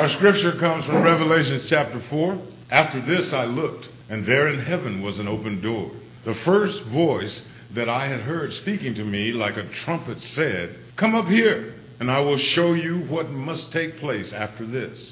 Our scripture comes from Revelation chapter 4. After this I looked, and there in heaven was an open door. The first voice that I had heard speaking to me like a trumpet said, "Come up here, and I will show you what must take place after this."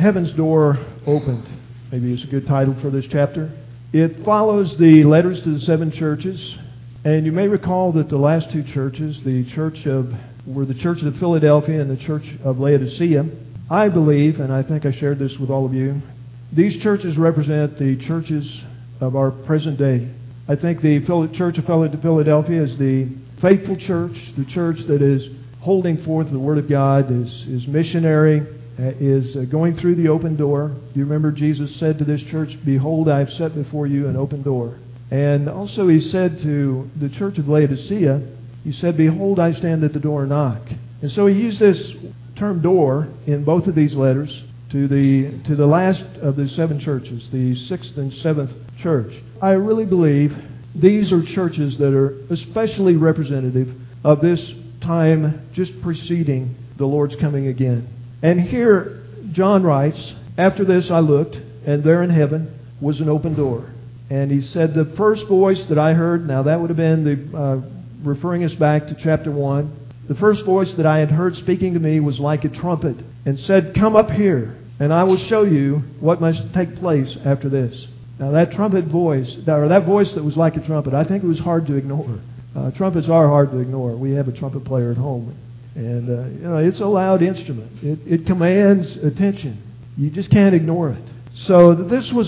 Heaven's Door Opened, maybe is a good title for this chapter. It follows the letters to the 7 churches. And you may recall that the last 2 churches, were the Church of Philadelphia and the Church of Laodicea. I believe, and I think I shared this with all of you, these churches represent the churches of our present day. I think the Church of Philadelphia is the faithful church, the church that is holding forth the Word of God, is missionary, is going through the open door. You remember Jesus said to this church, "Behold, I have set before you an open door." And also He said to the Church of Laodicea, He said, "Behold, I stand at the door and knock." And so He used this term door in both of these letters to the last of the 7 churches, the 6th and 7th church. I really believe these are churches that are especially representative of this time just preceding the Lord's coming again. And here John writes, "After this I looked, and there in heaven was an open door." And he said, "The first voice that I heard," now that would have been referring us back to chapter 1, "the first voice that I had heard speaking to me was like a trumpet, and said, 'Come up here, and I will show you what must take place after this.'" Now that trumpet voice, or that voice that was like a trumpet, I think it was hard to ignore. Trumpets are hard to ignore. We have a trumpet player at home, and it's a loud instrument. It commands attention. You just can't ignore it. So this was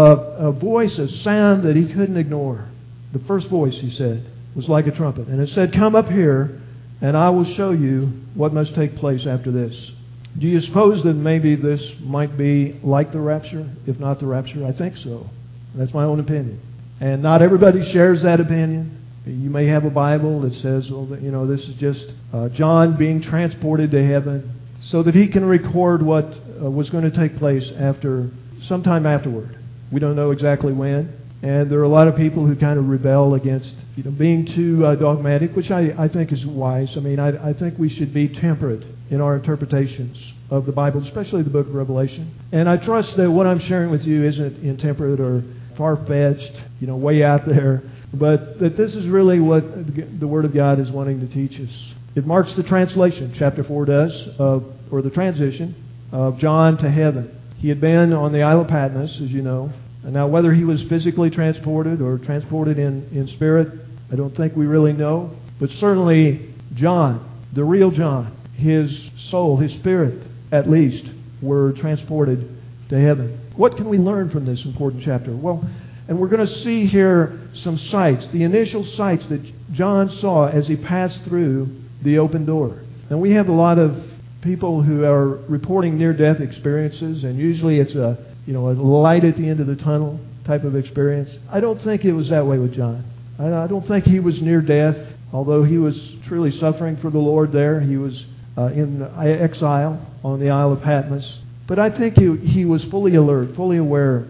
a voice, a sound that he couldn't ignore. The first voice, he said, was like a trumpet, and it said, "Come up here, and I will show you what must take place after this." Do you suppose that maybe this might be like the rapture, if not the rapture? I think so. That's my own opinion. And not everybody shares that opinion. You may have a Bible that says, well, this is just John being transported to heaven so that he can record what was going to take place sometime afterward. We don't know exactly when. And there are a lot of people who kind of rebel against being too dogmatic, which I think is wise. I mean, I think we should be temperate in our interpretations of the Bible, especially the book of Revelation. And I trust that what I'm sharing with you isn't intemperate or far-fetched, way out there, but that this is really what the Word of God is wanting to teach us. It marks the translation, chapter 4 does, or the transition of John to heaven. He had been on the Isle of Patmos, as you know. And now whether he was physically transported or transported in spirit, I don't think we really know. But certainly John, the real John, his soul, his spirit, at least, were transported to heaven. What can we learn from this important chapter? Well, and we're going to see here some sights, the initial sights that John saw as he passed through the open door. Now we have a lot of people who are reporting near-death experiences, and usually it's a light at the end of the tunnel type of experience. I don't think it was that way with John. I don't think he was near death, although he was truly suffering for the Lord there. He was in exile on the Isle of Patmos. But I think he was fully alert, fully aware.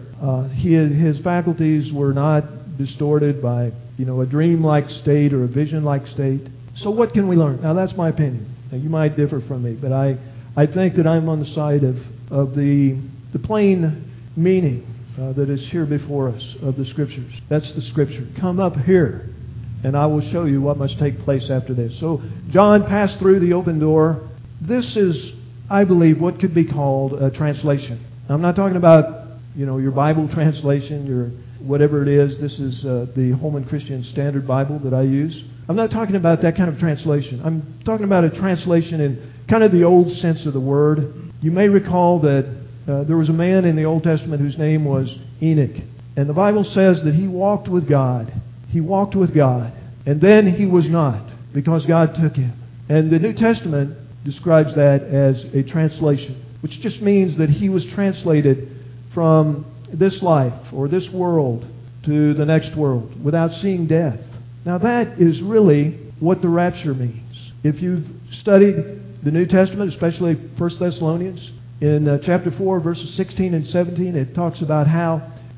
His faculties were not distorted by a dream-like state or a vision-like state. So what can we learn? Now that's my opinion. Now, you might differ from me, but I think that I'm on the side of the plain meaning that is here before us of the Scriptures. That's the Scripture. Come up here, and I will show you what must take place after this. So John passed through the open door. This is, I believe, what could be called a translation. Now, I'm not talking about your Bible translation, your whatever it is. This is the Holman Christian Standard Bible that I use. I'm not talking about that kind of translation. I'm talking about a translation in kind of the old sense of the word. You may recall that there was a man in the Old Testament whose name was Enoch. And the Bible says that he walked with God. He walked with God. And then he was not, because God took him. And the New Testament describes that as a translation, which just means that he was translated from this life or this world to the next world without seeing death. Now that is really what the rapture means. If you've studied the New Testament, especially 1 Thessalonians, in chapter 4, verses 16 and 17, it talks about how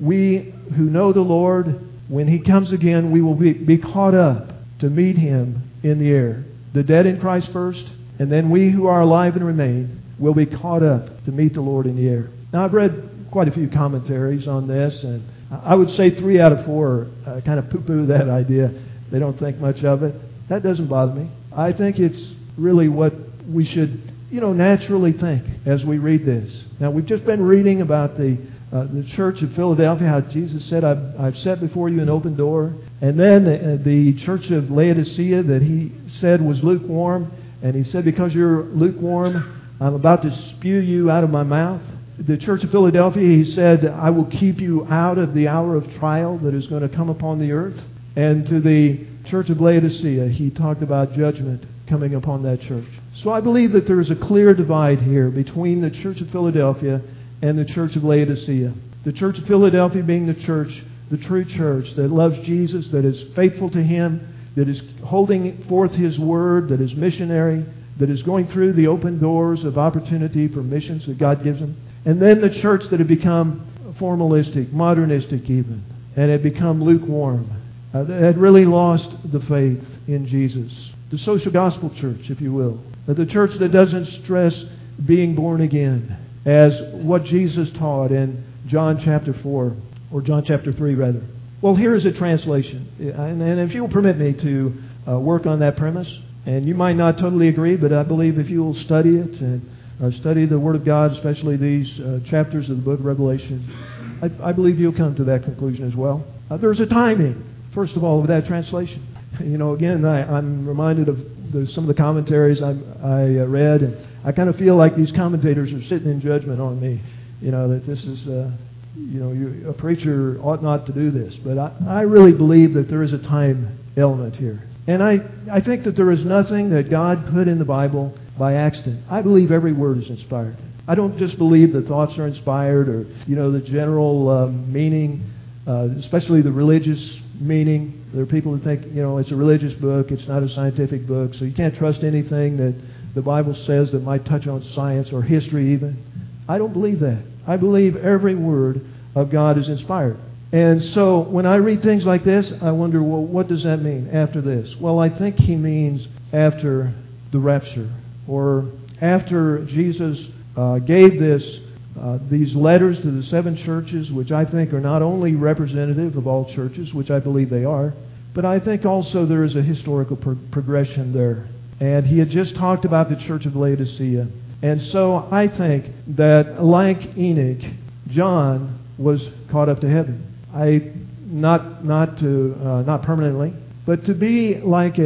we who know the Lord, when He comes again, we will be caught up to meet Him in the air. The dead in Christ first, and then we who are alive and remain will be caught up to meet the Lord in the air. Now I've read quite a few commentaries on this, and I would say 3 out of 4 kind of poo-poo that idea. They don't think much of it. That doesn't bother me. I think it's really what we should naturally think as we read this. Now, we've just been reading about the church of Philadelphia, how Jesus said, I've set before you an open door. And then the church of Laodicea that he said was lukewarm. And he said, because you're lukewarm, I'm about to spew you out of my mouth. The church of Philadelphia, he said, I will keep you out of the hour of trial that is going to come upon the earth. And to the church of Laodicea, he talked about judgment coming upon that church. So I believe that there is a clear divide here between the church of Philadelphia and the church of Laodicea. The church of Philadelphia being the true church that loves Jesus, that is faithful to Him, that is holding forth His Word, that is missionary, that is going through the open doors of opportunity for missions that God gives them. And then the church that had become formalistic, modernistic even, and had become lukewarm, had really lost the faith in Jesus. The social gospel church, if you will. The church that doesn't stress being born again as what Jesus taught in John chapter 4, or John chapter 3 rather. Well, here is a translation. And if you'll permit me to work on that premise, and you might not totally agree, but I believe if you will study it and study the Word of God, especially these chapters of the book of Revelation, I believe you'll come to that conclusion as well. There's a timing, first of all, of that translation. Again, I'm reminded of some of the commentaries I read, and I kind of feel like these commentators are sitting in judgment on me. That this is, a preacher ought not to do this. But I really believe that there is a time element here. And I think that there is nothing that God put in the Bible by accident. I believe every word is inspired. I don't just believe the thoughts are inspired or, the general meaning, especially the religious meaning. There are people who think, it's a religious book, it's not a scientific book, so you can't trust anything that the Bible says that might touch on science or history even. I don't believe that. I believe every word of God is inspired. And so when I read things like this, I wonder, well, what does that mean after this? Well, I think he means after the rapture, or after Jesus gave these letters to the 7 churches, which I think are not only representative of all churches, which I believe they are, but I think also there is a historical progression there. And he had just talked about the church of Laodicea. And so I think that, like Enoch, John was caught up to heaven. Not permanently, but to be like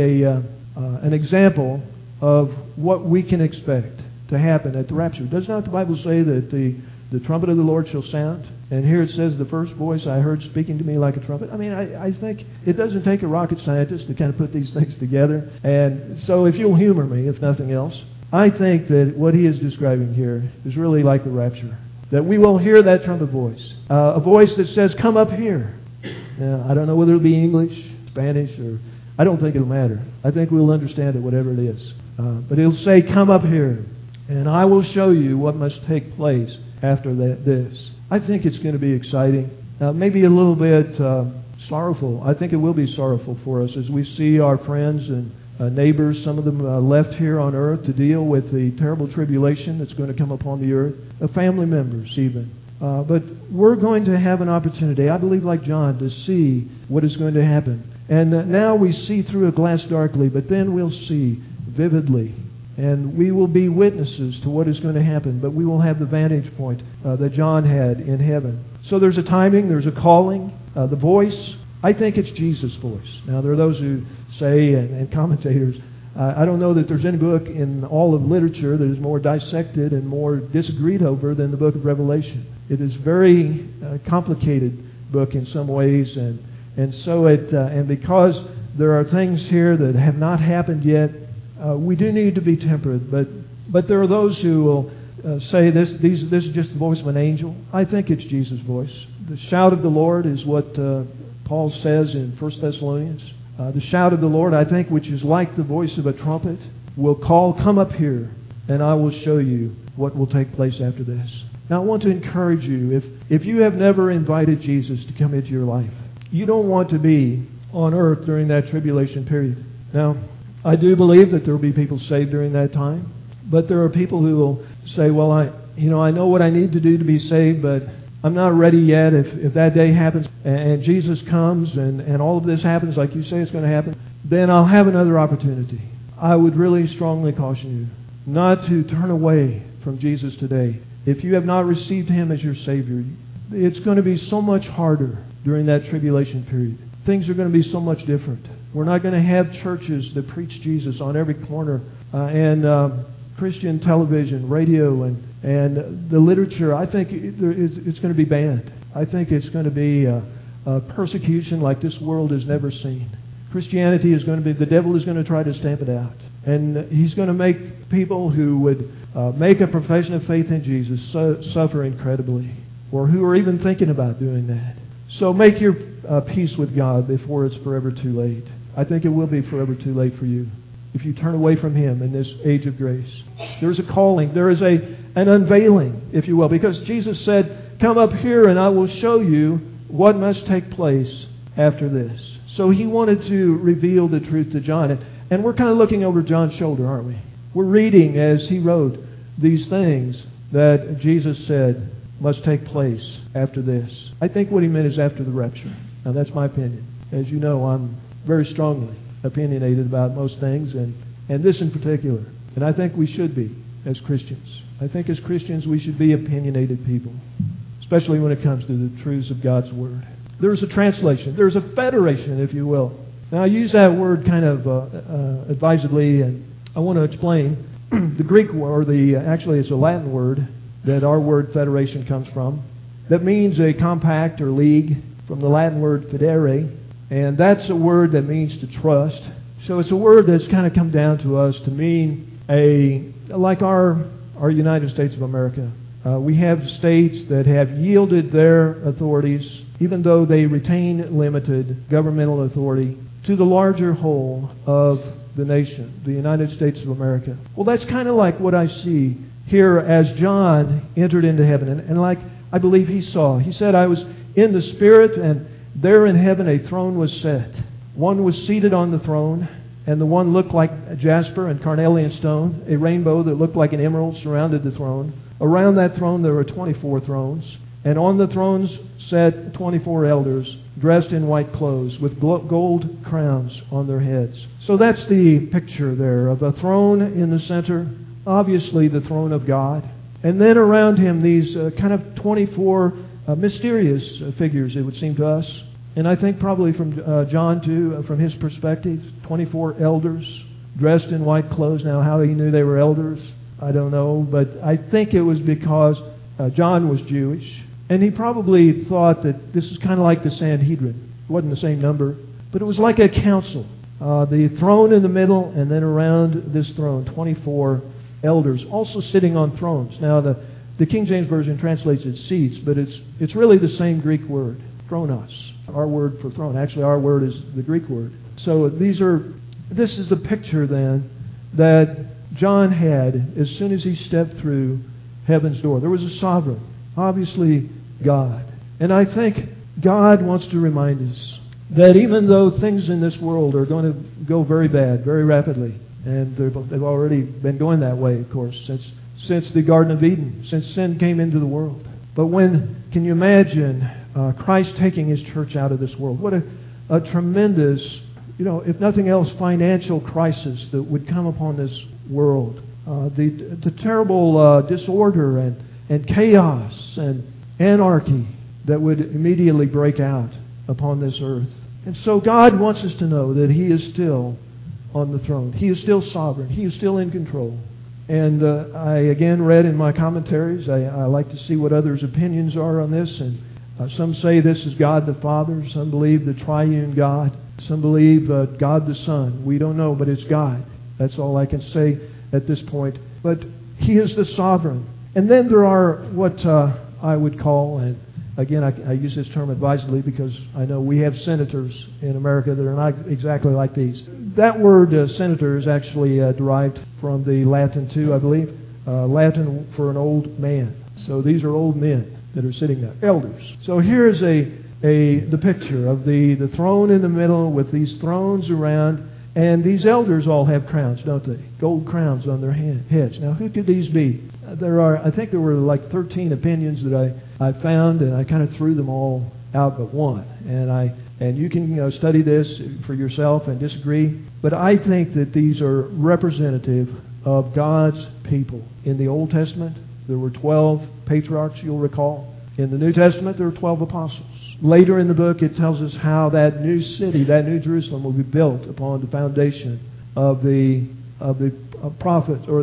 an example of what we can expect to happen at the rapture. Does not the Bible say that the trumpet of the Lord shall sound? And here it says, the first voice I heard speaking to me like a trumpet. I mean, I think it doesn't take a rocket scientist to kind of put these things together. And so if you'll humor me, if nothing else, I think that what he is describing here is really like the rapture. That we will hear that trumpet voice. A voice that says, come up here. Now, I don't know whether it'll be English, Spanish, or I don't think it'll matter. I think we'll understand it, whatever it is. But it'll say, come up here, and I will show you what must take place after this. I think it's going to be exciting. Maybe a little bit sorrowful. I think it will be sorrowful for us as we see our friends and neighbors, some of them left here on earth to deal with the terrible tribulation that's going to come upon the earth, family members even. But we're going to have an opportunity, I believe like John, to see what is going to happen. And now we see through a glass darkly, but then we'll see vividly. And we will be witnesses to what is going to happen, but we will have the vantage point that John had in heaven. So there's a timing, there's a calling, the voice. I think it's Jesus' voice. Now, there are those who say, and commentators, I don't know that there's any book in all of literature that is more dissected and more disagreed over than the book of Revelation. It is a very complicated book in some ways, and so and because there are things here that have not happened yet, we do need to be temperate. But there are those who will say this is just the voice of an angel. I think it's Jesus' voice. The shout of the Lord is what Paul says in 1 Thessalonians. The shout of the Lord, I think, which is like the voice of a trumpet, will call, come up here, and I will show you what will take place after this. Now, I want to encourage you, if you have never invited Jesus to come into your life, you don't want to be on earth during that tribulation period. Now, I do believe that there will be people saved during that time, but there are people who will say, well, I know what I need to do to be saved, but I'm not ready yet. If that day happens and Jesus comes and all of this happens like you say it's going to happen, then I'll have another opportunity. I would really strongly caution you not to turn away from Jesus today. If you have not received Him as your Savior, it's going to be so much harder during that tribulation period. Things are going to be so much different. We're not going to have churches that preach Jesus on every corner, and Christian television, radio, and the literature. I think it's going to be banned. I think it's going to be a persecution like this world has never seen. Christianity is going to be, the devil is going to try to stamp it out. And he's going to make people who would make a profession of faith in Jesus suffer incredibly, or who are even thinking about doing that. So make your peace with God before it's forever too late. I think it will be forever too late for you if you turn away from Him in this age of grace. There's a calling. There is an unveiling, if you will, because Jesus said, "Come up here and I will show you what must take place after this." So He wanted to reveal the truth to John. And we're kind of looking over John's shoulder, aren't we? We're reading as he wrote these things that Jesus said must take place after this. I think what he meant is after the rapture. Now that's my opinion. As you know, I'm very strongly opinionated about most things, and this in particular. And I think we should be as Christians. I think as Christians we should be opinionated people, especially when it comes to the truths of God's Word. There's a translation. There's a federation, if you will. Now I use that word kind of advisedly, and I want to explain the Greek word, actually it's a Latin word that our word federation comes from, that means a compact or league, from the Latin word fidere, and that's a word that means to trust. So it's a word that's kind of come down to us to mean like our United States of America. We have states that have yielded their authorities, even though they retain limited governmental authority, to the larger whole of the nation, the United States of America. Well, that's kind of like what I see here as John entered into heaven. And like I believe he saw. He said, "I was in the Spirit, and there in heaven a throne was set. One was seated on the throne, and the one looked like jasper and carnelian stone. A rainbow that looked like an emerald surrounded the throne. Around that throne there were 24 thrones. And on the thrones sat 24 elders, dressed in white clothes, with gold crowns on their heads." So that's the picture there of a throne in the center, obviously the throne of God. And then around Him these kind of 24 mysterious figures, it would seem to us. And I think probably from John too, from his perspective, 24 elders dressed in white clothes. Now how he knew they were elders, I don't know. But I think it was because John was Jewish. And he probably thought that this is kind of like the Sanhedrin. It wasn't the same number, but it was like a council. The throne in the middle, and then around this throne, 24 elders, also sitting on thrones. Now, the King James Version translates it seats, but it's really the same Greek word, thronos. Our word for throne. Actually, our word is the Greek word. So this is a picture then that John had as soon as he stepped through heaven's door. There was a sovereign, obviously God. And I think God wants to remind us that even though things in this world are going to go very bad, very rapidly, and they've already been going that way, of course, since the Garden of Eden, since sin came into the world. But can you imagine Christ taking His church out of this world? What a tremendous, if nothing else, financial crisis that would come upon this world. The terrible disorder and chaos and anarchy that would immediately break out upon this earth. And so God wants us to know that He is still on the throne. He is still sovereign. He is still in control. And I again read in my commentaries, I like to see what others' opinions are on this. And some say this is God the Father. Some believe the triune God. Some believe God the Son. We don't know, but it's God. That's all I can say at this point. But He is the sovereign. And then there are what I would call, and again I use this term advisedly because I know we have senators in America that are not exactly like these. That word senator is actually derived from the Latin too, I believe. Latin for an old man. So these are old men that are sitting there, elders. So here's the picture of the throne in the middle with these thrones around, and these elders all have crowns, don't they? Gold crowns on their heads. Now who could these be? I think there were like 13 opinions that I found, and I kind of threw them all out but one. And you can study this for yourself and disagree. But I think that these are representative of God's people. In the Old Testament, there were 12 patriarchs, you'll recall. In the New Testament, there were 12 apostles. Later in the book, it tells us how that new city, that new Jerusalem, will be built upon the foundation of the prophets, or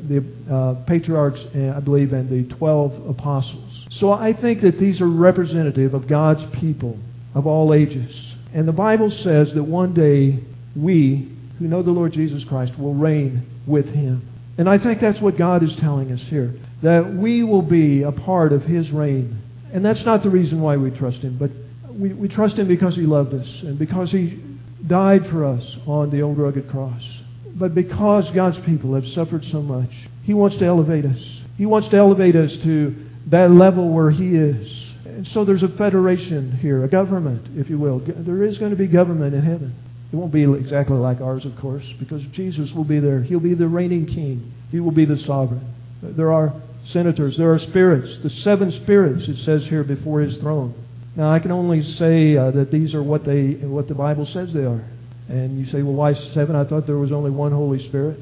the patriarchs, I believe, and the 12 apostles. So I think that these are representative of God's people of all ages. And the Bible says that one day we, who know the Lord Jesus Christ, will reign with Him. And I think that's what God is telling us here, that we will be a part of His reign. And that's not the reason why we trust Him, but we trust Him because He loved us and because He died for us on the old rugged cross. But because God's people have suffered so much, He wants to elevate us. He wants to elevate us to that level where He is. And so there's a federation here, a government, if you will. There is going to be government in heaven. It won't be exactly like ours, of course, because Jesus will be there. He'll be the reigning king. He will be the sovereign. There are senators. There are spirits. The 7 spirits, it says here, before His throne. Now, I can only say that these are what the Bible says they are. And you say, well, why 7? I thought there was only one Holy Spirit.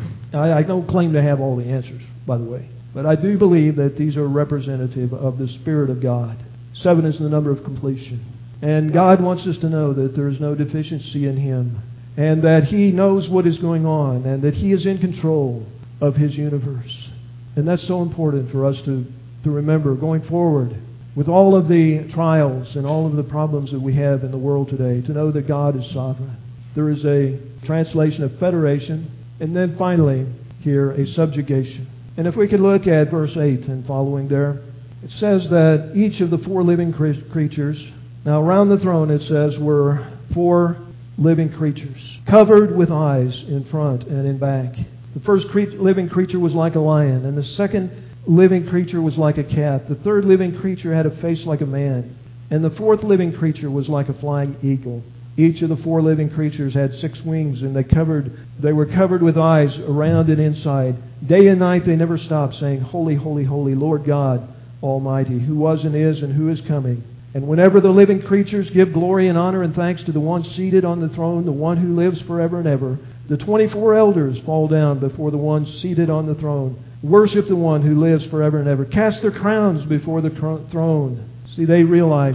I don't claim to have all the answers, by the way. But I do believe that these are representative of the Spirit of God. 7 is the number of completion. And God wants us to know that there is no deficiency in Him, and that He knows what is going on, and that He is in control of His universe. And that's so important for us to remember going forward with all of the trials and all of the problems that we have in the world today, to know that God is sovereign. There is a translation of federation, and then finally here a subjugation. And if we could look at verse 8 and following there, it says that each of the 4 living creatures, now around the throne it says were 4 living creatures, covered with eyes in front and in back. The first living creature was like a lion, and the second living creature was like a cat. The third living creature had a face like a man, and the fourth living creature was like a flying eagle. Each of the 4 living creatures had 6 wings, and they were covered with eyes around and inside. Day and night they never stopped, saying, Holy, holy, holy, Lord God Almighty, who was and who is coming. And whenever the living creatures give glory and honor and thanks to the one seated on the throne, the one who lives forever and ever, the 24 elders fall down before the one seated on the throne, worship the one who lives forever and ever, cast their crowns before the throne. See, they realize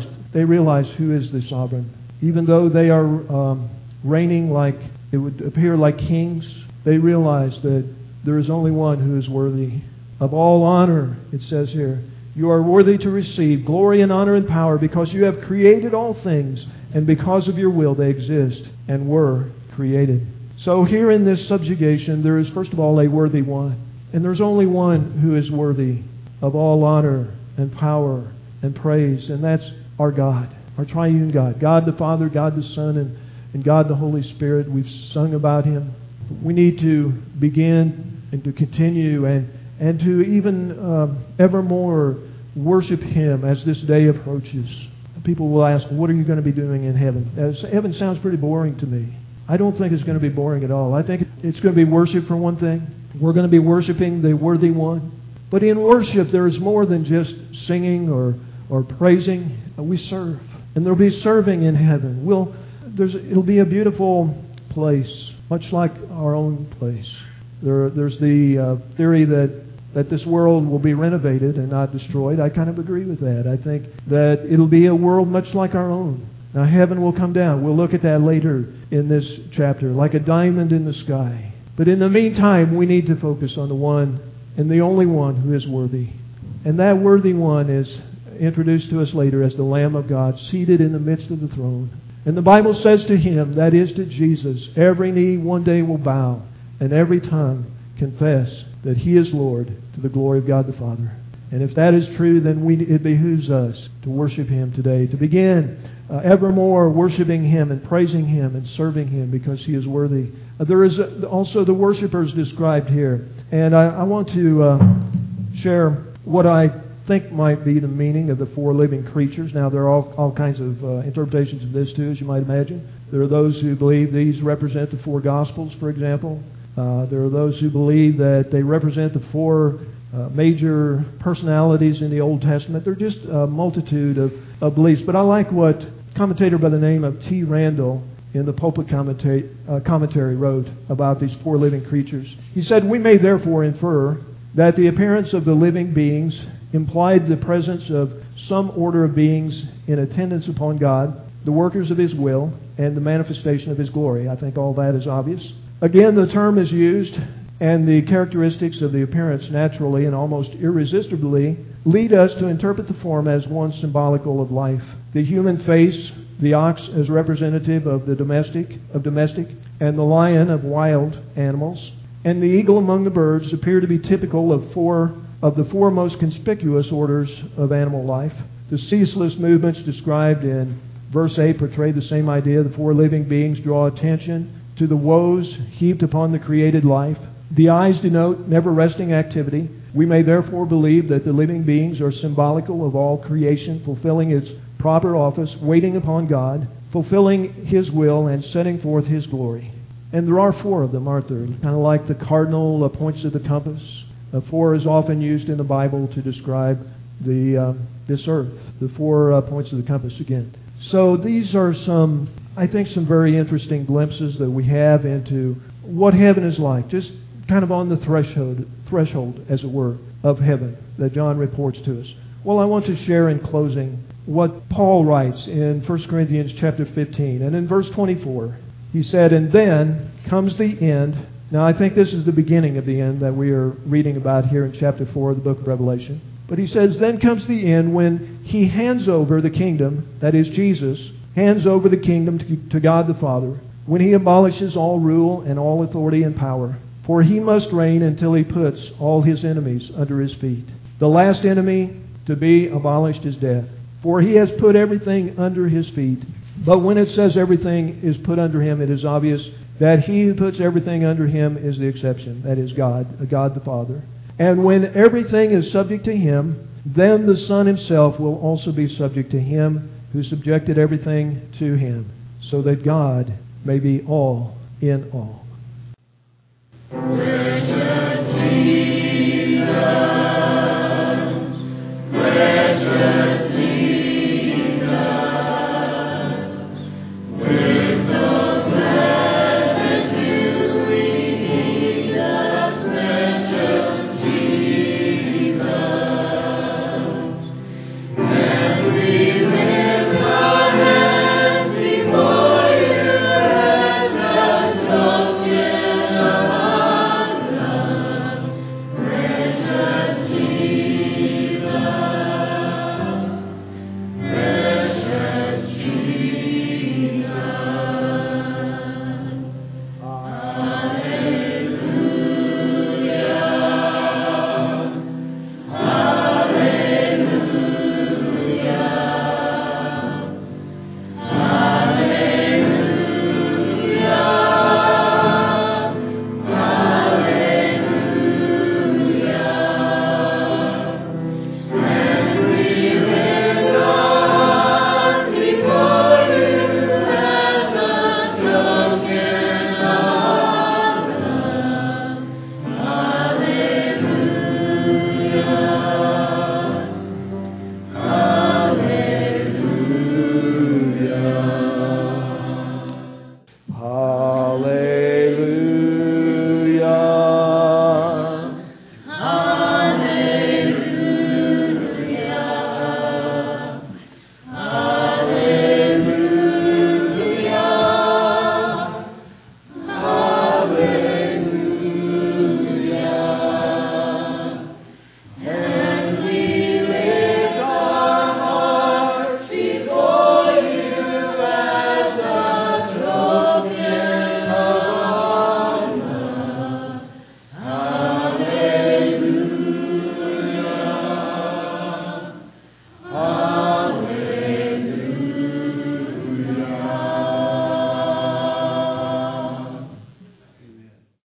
who is the sovereign. Even though they are reigning like, it would appear like kings, they realize that there is only one who is worthy of all honor, it says here. You are worthy to receive glory and honor and power because you have created all things, and because of your will they exist and were created. So here in this subjugation, there is first of all a worthy one. And there's only one who is worthy of all honor and power and praise, and that's our God, our triune God. God the Father, God the Son, and God the Holy Spirit. We've sung about Him. We need to begin and to continue and to even evermore worship Him as this day approaches. People will ask, what are you going to be doing in heaven? Heaven sounds pretty boring to me. I don't think it's going to be boring at all. I think it's going to be worship for one thing. We're going to be worshiping the worthy one. But in worship, there is more than just singing or praising. We serve. And there'll be serving in heaven. It'll be a beautiful place, much like our own place. There's the theory that this world will be renovated and not destroyed. I kind of agree with that. I think that it'll be a world much like our own. Now heaven will come down. We'll look at that later in this chapter, like a diamond in the sky. But in the meantime, we need to focus on the one and the only one who is worthy. And that worthy one is introduced to us later as the Lamb of God, seated in the midst of the throne. And the Bible says to Him, that is to Jesus, every knee one day will bow, and every tongue confess that He is Lord, to the glory of God the Father. And if that is true, then it behooves us to worship Him today, to begin evermore worshiping Him and praising Him and serving Him because He is worthy. There is also the worshipers described here. And I want to share what I think might be the meaning of the 4 living creatures. Now, there are all kinds of interpretations of this too, as you might imagine. There are those who believe these represent the 4 Gospels, for example. There are those who believe that they represent the 4 major personalities in the Old Testament. They're just a multitude of beliefs. But I like what a commentator by the name of T. Randall in the pulpit commentary wrote about these four living creatures. He said, "We may therefore infer that the appearance of the living beings implied the presence of some order of beings in attendance upon God, the workers of His will, and the manifestation of His glory." I think all that is obvious. Again, the term is used, and the characteristics of the appearance naturally and almost irresistibly lead us to interpret the form as one symbolical of life. The human face, the ox as representative of the domestic, and the lion of wild animals, and the eagle among the birds appear to be typical of the four most conspicuous orders of animal life. The ceaseless movements described in verse 8 portray the same idea. The four living beings draw attention to the woes heaped upon the created life. The eyes denote never-resting activity. We may therefore believe that the living beings are symbolical of all creation, fulfilling its proper office, waiting upon God, fulfilling His will, and setting forth His glory. And there are four of them, aren't there? Kind of like the cardinal points of the compass. Four is often used in the Bible to describe this earth. The 4 points of the compass again. So these are some very interesting glimpses that we have into what heaven is like. Just kind of on the threshold, as it were, of heaven that John reports to us. Well, I want to share in closing what Paul writes in 1 Corinthians chapter 15. And in verse 24, he said, "And then comes the end." Now, I think this is the beginning of the end that we are reading about here in chapter 4 of the book of Revelation. But he says, "Then comes the end when He hands over the kingdom," that is Jesus, hands over the kingdom to God the Father, when He abolishes all rule and all authority and power. For He must reign until He puts all His enemies under His feet. The last enemy to be abolished is death. For He has put everything under His feet. But when it says everything is put under Him, it is obvious that He who puts everything under Him is the exception. That is God, God the Father. And when everything is subject to Him, then the Son Himself will also be subject to Him who subjected everything to Him, so that God may be all in all. Precious Jesus, precious